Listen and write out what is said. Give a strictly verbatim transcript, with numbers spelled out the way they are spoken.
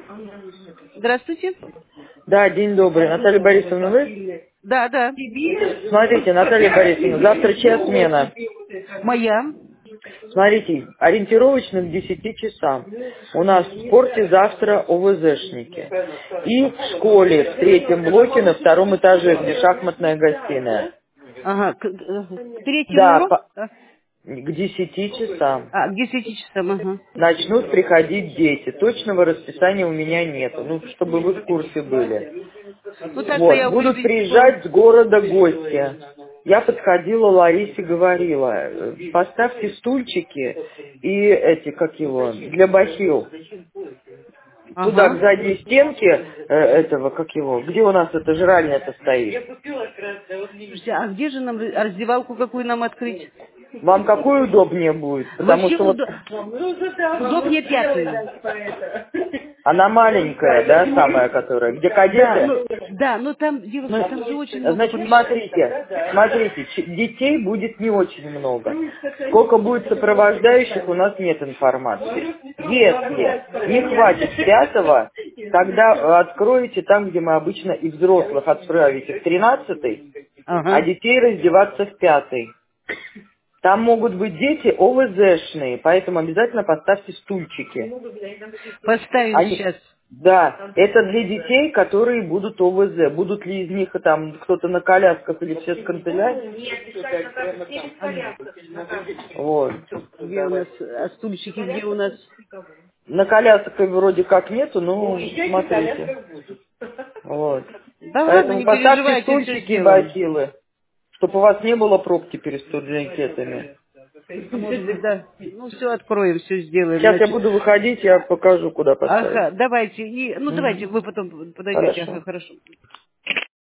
Здравствуйте. Да, день добрый. Наталья Борисовна, вы? Да, да. Смотрите, Наталья Борисовна, завтра чья смена? Моя. Смотрите, ориентировочно к десяти часам. У нас в спорте завтра ОВЗшники. И в школе, в третьем блоке, на втором этаже, где шахматная гостиная. Ага, к, к третьему Да, урок? по- к десяти часам. А, к десяти часам, ага. Начнут приходить дети. Точного расписания у меня нет. Ну, чтобы вы в курсе были. Ну, так-то Вот, я будут увидеть скоро. приезжать с города гости. Я подходила Ларисе, говорила, э, поставьте стульчики и эти, как его, для бахил. Туда, к Ага. задней стенке э, этого, как его, где у нас эта жральня-то стоит. Слушайте, а где же нам раздевалку какую нам открыть? Вам какой удобнее будет? Потому Вообще что вот удо- удобнее пятую. она маленькая, да, самая которая, где Да, кадеты. ну, да, но там, девушка, Ну, там же очень много значит, помещений. смотрите, смотрите, ч- детей будет не очень много. Сколько будет сопровождающих, у нас нет информации. Если не хватит пятого, тогда откроете там, где мы обычно и взрослых отправите в тринадцатый, а Ага. детей раздеваться в пятый. Там могут быть дети ОВЗшные, поэтому обязательно поставьте стульчики. Поставим Они, сейчас. да, это для детей, которые будут ОВЗ. Будут ли из них там кто-то на колясках или все с канцелярией? Вот. Где у нас, а стульчики где у нас? На колясках вроде как нету, но смотрите. Вот. Да ладно, Поэтому не поставьте переживайте, все стульчики и сделаем. бахилы, чтобы у вас не было пробки перед студентами. Может быть, да. Ну, все откроем, все сделаем, Сейчас я значит. буду выходить, я покажу, куда поставить. Ага, давайте. И, ну, давайте, Мгм. вы потом подойдете. Ага, Хорошо. хорошо.